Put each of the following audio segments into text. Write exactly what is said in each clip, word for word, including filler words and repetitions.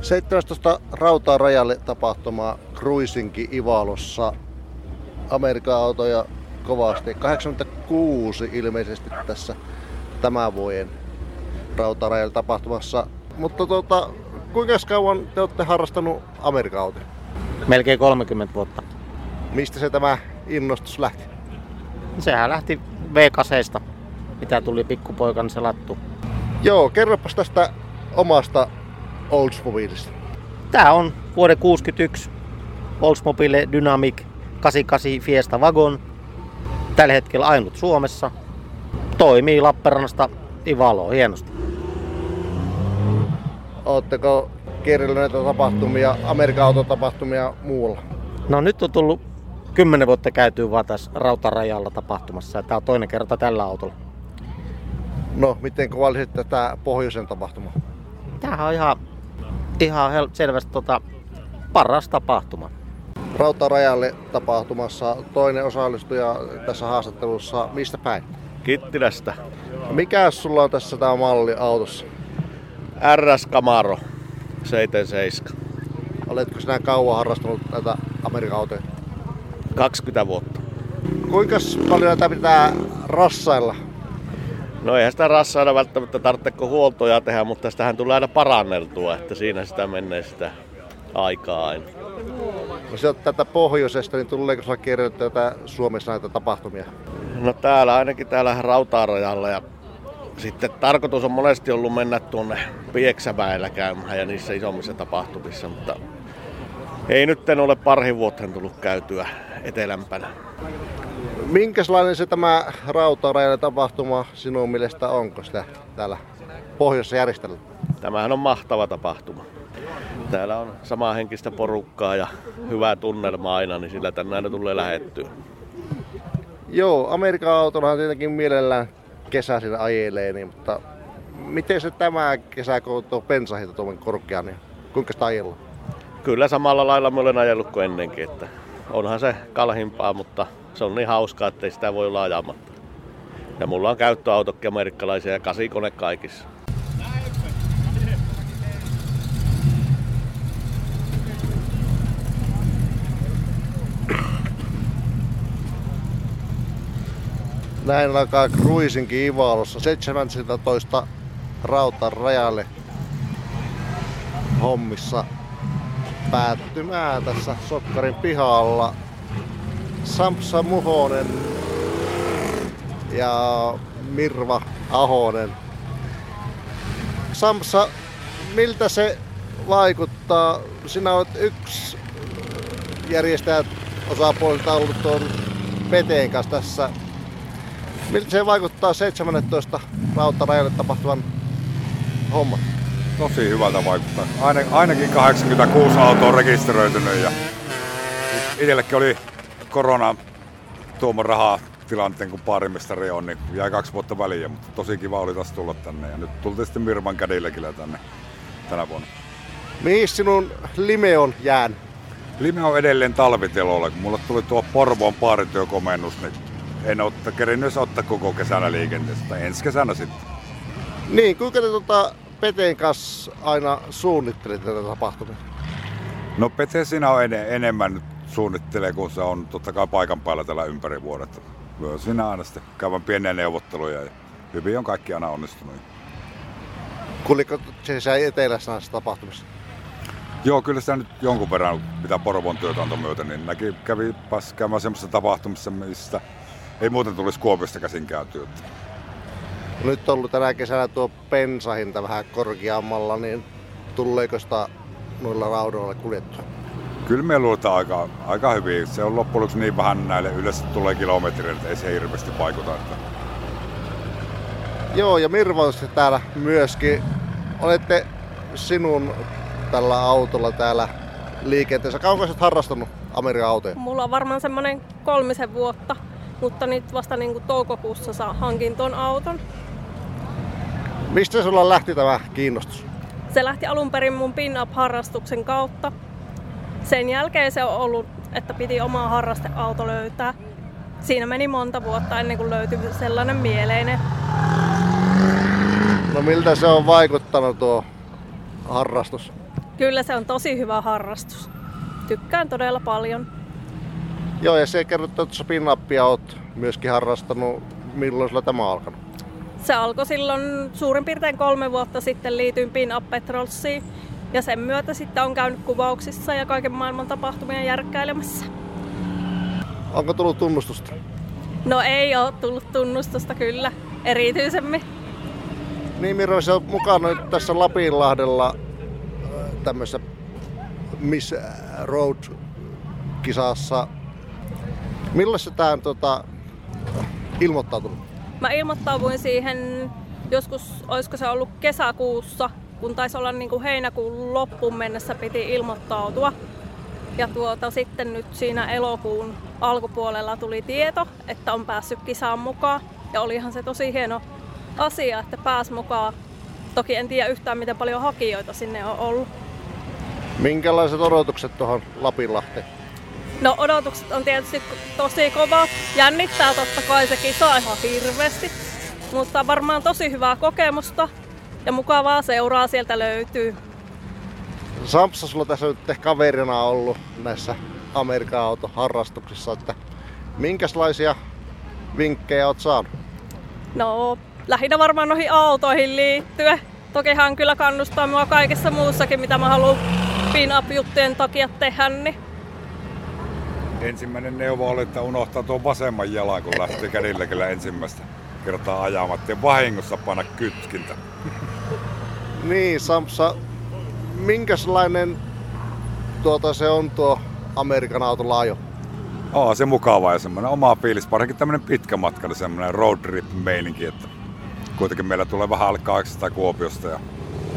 seitsemästoista Rautarajalle tapahtuma Kruisinki Ivalossa. Amerikan autoja kovasti. kahdeksankymmentäkuusi ilmeisesti tässä tämän vuoden Rautarajalle tapahtumassa. Mutta tuota, kuinka kauan te olette harrastanut Amerikan autoja? Melkein kolmekymmentä vuotta. Mistä se tämä innostus lähti? Sehän lähti V kahdesta, mitä tuli pikkupoikan selattu. Joo, kerropas tästä omasta Oldsmobilista. Tää on vuoden kuusikymmentäyksi Oldsmobile Dynamic kahdeksankymmentäkahdeksan Fiesta Wagon. Tällä hetkellä ainut Suomessa. Toimii Lappeenrannasta Ivaloon hienosti. Ootteko kierrellyt näitä tapahtumia, Amerikan autotapahtumia muualla? No nyt on tullut kymmenen vuotta käytyy vaan tässä Rautarajalla tapahtumassa. Tää on toinen kerta tällä autolla. No, miten kuvailisit tätä pohjoisen tapahtumaa? Tämähän on ihan, ihan hel- selvästi tota, paras tapahtuma. Rautarajalle tapahtumassa toinen osallistuja tässä haastattelussa. Mistä päin? Kittilästä. Mikä sulla on tässä tämä malli autossa? R S Camaro seitsemänkymmentäseitsemän. Oletko sinä kauan harrastanut näitä Amerikan autoja? kaksikymmentä vuotta. Kuinka paljon näitä pitää rassailla? No eihän sitä rassailla välttämättä tarvitse huoltoja tehdä, mutta sitähän tulee aina paranneltua, että siinä sitä menee sitä aikaa aina. No sieltä tätä pohjoisesta, niin tuleeko sinulla kierrettyä tätä Suomessa näitä tapahtumia? No täällä ainakin täällä Rautarajalla ja sitten tarkoitus on monesti ollut mennä tuonne Pieksämäellä käymään ja niissä isommissa tapahtumissa, mutta ei nyt en ole pari vuotta tullut käytyä etelämpänä. Minkälainen se tämä Rautarajalle tapahtuma sinun mielestä onko sitä täällä pohjoisessa järjestellä? Tämähän on mahtava tapahtuma. Täällä on samanhenkistä porukkaa ja hyvää tunnelma aina, niin sillä tänne aina tulee lähettyä. Joo, Amerikan autollahan tietenkin mielellään kesäisin ajelee, niin, mutta miten se tämä kesä, kun tuo bensahinta tuon korkea, niin kuinka sitä ajellaan? Kyllä samalla lailla mä olen ajellut kuin ennenkin, että onhan se kalhimpaa, mutta se on niin hauskaa, ettei sitä voi olla ajamatta. Ja mulla on käyttöautokki amerikkalaisia ja kasikone kaikissa. Näin alkaa Kruisinki Ivalossa seitsemäntoista Rautarajalle hommissa päättymään tässä Sokkarin pihalla. Sampsa Muhonen ja Mirva Ahonen. Sampsa, miltä se vaikuttaa? Sinä olet yksi järjestäjät osapuolista ollut tuon Peteen kanssa tässä. Miltä se vaikuttaa seitsemäntoista Rautarajalle tapahtuvan homman? Tosi hyvältä vaikuttaa. Aine, ainakin kahdeksankymmentäkuusi autoa on rekisteröitynyt ja itsellekin oli korona tuomon rahaa tilanteen, kun baarimestari on, niin jäi kaksi vuotta väliin, mutta tosi kiva oli taas tulla tänne ja nyt tultiin sitten Mirvan kädilläkillä tänne tänä vuonna. Mihin sinun lime on jäänyt? Lime on edelleen talvitelolla, kun mulle tuli tuo Porvoon baarityökomennus, niin en otta, kerinyt ottaa koko kesänä liikenteestä, ensi kesänä sitten. Niin, kuinka te tuota Peteen kanssa aina suunnittelit tätä tapahtumia? No Pete siinä on en, enemmän nyt suunnittelee, kun se on totta kai paikan päällä tällä ympäri vuodet. Myös siinä aina sitten käydään pieniä neuvotteluja ja hyvin on kaikki aina onnistunut. Kuuliko se sai etelässä näissä tapahtumissa? Joo, kyllä sitä nyt jonkun verran, mitä Porvoon työtä antoi myöten, niin näki, kävi pääsi käymään semmoisessa tapahtumissa, mistä ei muuten tulisi Kuopiosta käsin käytyä. Nyt on ollut tänä kesänä tuo bensahinta vähän korkeammalla, niin tuleeko sitä noilla raudoilla kuljettua? Kyllä me luultaan aika, aika hyvin. Se on loppujen lopuksi niin vähän näille yleensä tulee kilometriä, että ei se hirveästi vaikuta. Että... Joo, ja Mirva on täällä myöskin. Olette sinun tällä autolla täällä liikenteessä. Kauanko olet harrastanut Amerikan autoja? Mulla on varmaan semmoinen kolmisen vuotta, mutta nyt vasta niin kuin toukokuussa saa hankin ton auton. Mistä sulla lähti tämä kiinnostus? Se lähti alun perin mun pin-up-harrastuksen kautta. Sen jälkeen se on ollut, että piti oma harrasteauto löytää. Siinä meni monta vuotta ennen kuin löytyi sellainen mieleinen. No miltä se on vaikuttanut tuo harrastus? Kyllä se on tosi hyvä harrastus. Tykkään todella paljon. Joo, ja se kerrot, että tuossa pin-upia oot myöskin harrastanut. Milloin sulla tämä on alkanut? Se alkoi silloin suurin piirtein kolme vuotta sitten, liityin Pin-Up Petrolsiin. Ja sen myötä sitten on käynyt kuvauksissa ja kaiken maailman tapahtumia järkkäilemässä. Onko tullut tunnustusta? No ei ole tullut tunnustusta kyllä, erityisemmin. Niin Miro, sä oot mukana nyt tässä Lapinlahdella tämmöisessä Miss Road-kisassa. Milloin sä tää on tota, ilmoittautunut? Mä ilmoittauduin siihen joskus, olisiko se ollut kesäkuussa, kun taisi olla niin kuin heinäkuun loppuun mennessä piti ilmoittautua. Ja tuota, sitten nyt siinä elokuun alkupuolella tuli tieto, että on päässyt kisaan mukaan. Ja olihan se tosi hieno asia, että pääsi mukaan. Toki en tiedä yhtään, miten paljon hakijoita sinne on ollut. Minkälaiset odotukset tuohon Lapinlahteen? No odotukset on tietysti tosi kovat. Jännittää totta kai se kisa ihan hirveästi. Mutta varmaan tosi hyvää kokemusta ja mukavaa seuraa sieltä löytyy. Sampsa, sulla tässä nyt kaverina ollut näissä Amerikan autoharrastuksissa, että minkälaisia vinkkejä oot saanut? No lähinnä varmaan noihin autoihin liittyen. Tokihan kyllä kannustaa mua kaikessa muussakin, mitä mä haluan pin-up-juttujen takia tehdä. Niin. Ensimmäinen neuvo oli, että unohtaa tuon vasemman jalan, kun lähti kädillä kyllä ensimmäistä kertaa ajamaan. Ja vahingossa panna kytkintä. Niin, Sampsa, minkälainen tuota, se on tuo Amerikan autolla ajo? Oo, se mukava ja semmoinen oma fiilis, varsinkin tämmöinen pitkä matka, semmoinen road trip meininki, että kuitenkin meillä tulee vähän alle kahdeksansataa Kuopiosta ja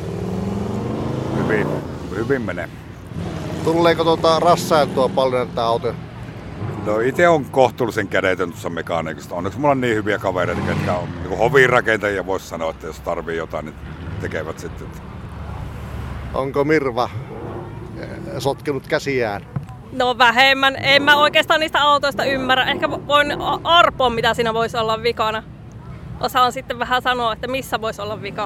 hyvin, hyvin menee. Tuleeko tuota rassailtua paljon näitä autoja? No itse on kohtuullisen kädetön tuossa mekaanikosta. Onneksi mulla on niin hyviä kavereita, jotka on niin hovirakentajia, voisi sanoa, että jos tarvii jotain, niin tekevät sitten. Onko Mirva sotkenut käsiään? No vähemmän. En mä oikeastaan niistä autoista ymmärrä. Ehkä voin arpoa, mitä siinä voisi olla vikana. Osaan sitten vähän sanoa, että missä voisi olla vika.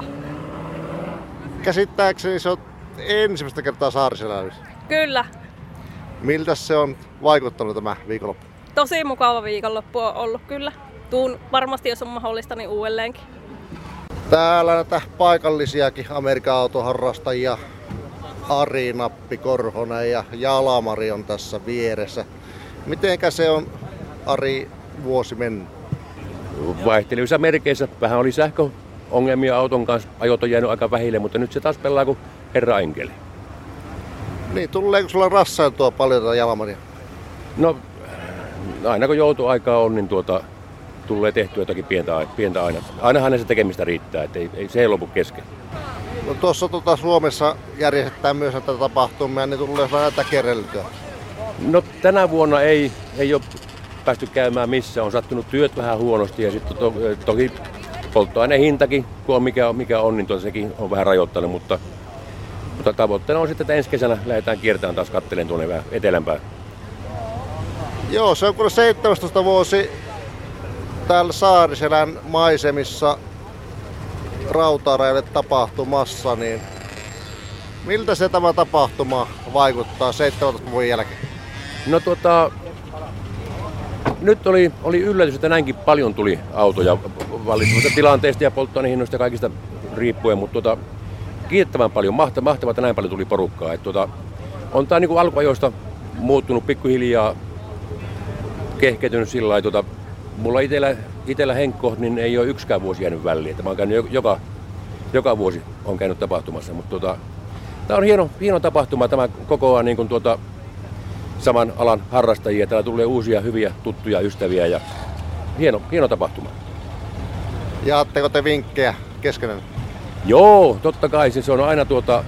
Käsittääkseni se on ensimmäistä kertaa Saariselässä. Kyllä. Miltä se on vaikuttanut tämä viikonloppu? Tosi mukava viikonloppu on ollut kyllä. Tuun varmasti, jos on mahdollista, niin uudelleenkin. Täällä näitä paikallisiakin Amerikan autoharrastajia. Ari Nappi-Korhonen ja Jalamari on tässä vieressä. Mitenkä se on, Ari, vuosi mennyt? Vaihtelevissa merkeissä. Vähän oli sähköongelmia auton kanssa. Ajot on jäänyt aika vähille, mutta nyt se taas pelaa kuin herra enkeli. Niin, tuleeko sulla rassailtua paljon tätä Jalamaria? No, aina kun joutoaikaa on, niin tuota, tulee tehtyä jotakin pientä, pientä aina. Aina hänen se tekemistä riittää, että ei, ei, se ei lopu kesken. No tuossa tuota, Suomessa järjestetään myös näitä tapahtumia, niin tulee näitä kerreltyä. No tänä vuonna ei, ei ole päästy käymään missään. On sattunut työt vähän huonosti ja sitten to, toki polttoaineen hintakin, kun on mikä, mikä on, niin tuota, sekin on vähän rajoittanut. Mutta, mutta tavoitteena on sitten, että ensi kesänä lähdetään kiertämään taas katselemaan tuonne vähän etelämpään. Joo, se on kyllä seitsemäntoista vuosi täällä Saariselän maisemissa Rautarajalle tapahtumassa, niin miltä se tämä tapahtuma vaikuttaa seitsemäntoista vuoden jälkeen? No tota, nyt oli, oli yllätys, että näinkin paljon tuli autoja vallitsevasta tilanteesta ja polttoainehinnoista ja kaikista riippuen, mutta tota, kiitettävän paljon, mahtavaa, mahtavaa, että näin paljon tuli porukkaa. Et tota, on tää niinku alkuajoista muuttunut pikkuhiljaa, kehkeytynyt sillä lailla. Tota, mulla itellä, itellä Henkko, niin ei ole yksikään vuosi jäänyt väliin. Että mä oon käynyt joka, joka vuosi on käynyt tapahtumassa, mutta tota, tää on hieno, hieno tapahtuma. Tämä kokoaa niin kuin tuota, saman alan harrastajia. Täällä tulee uusia hyviä tuttuja ystäviä ja hieno, hieno tapahtuma. Jaatteko te vinkkejä keskenään? Joo, totta kai. Se on aina tuota,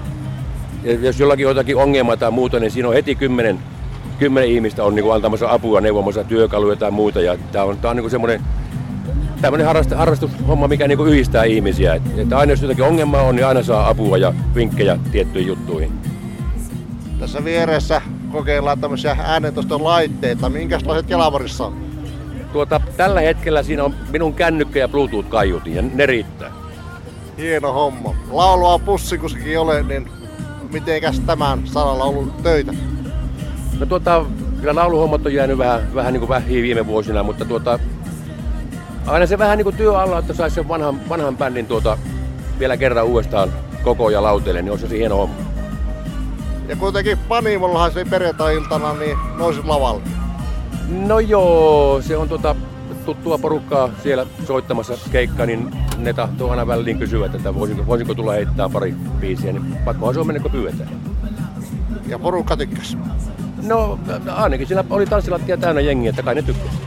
jos jollakin on jotakin ongelmaa tai muuta, niin siinä on heti kymmenen, kymmenen ihmistä on niin antamassa apua, neuvomassa työkaluja tai muuta. Ja tää on, tää on niin semmoinen tämmöinen harrast, harrastushomma, mikä niin yhdistää ihmisiä. Et, et aina jos jotakin ongelmaa on, niin aina saa apua ja vinkkejä tiettyihin juttuihin. Tässä vieressä kokeillaan tämmöisiä äänentoistolaitteita. Minkälaiset Jalamarissa on? Tuota, tällä hetkellä siinä on minun kännykkä ja Bluetooth-kaiutin ja ne riittää. Hieno homma. Laulua pussikuskikin ole, niin mitenkäs tämän saralla on ollut töitä? No tuota, kyllä lauluhommat on jäänyt vähän, vähän niin kuin vähiin viime vuosina, mutta tuota, aina se vähän niin kuin työ alla, että saisi sen vanhan, vanhan bändin tuota, vielä kerran uudestaan koko ja lauteille, niin on se hieno homma. Ja kuitenkin Panimollahan se perjantai-iltana niin nousi lavalle. No joo, se on tuota, tuttua porukkaa siellä soittamassa keikkaa, niin ne tahtoo aina väliin kysyä, että voisinko, voisinko tulla heittää pari biisiä, niin pakkohan se on mennä, kun pyydetään. Ja porukka tykkäsi. No ainakin siellä oli tanssilattia täynnä jengiä, että kai ne tykkäsi.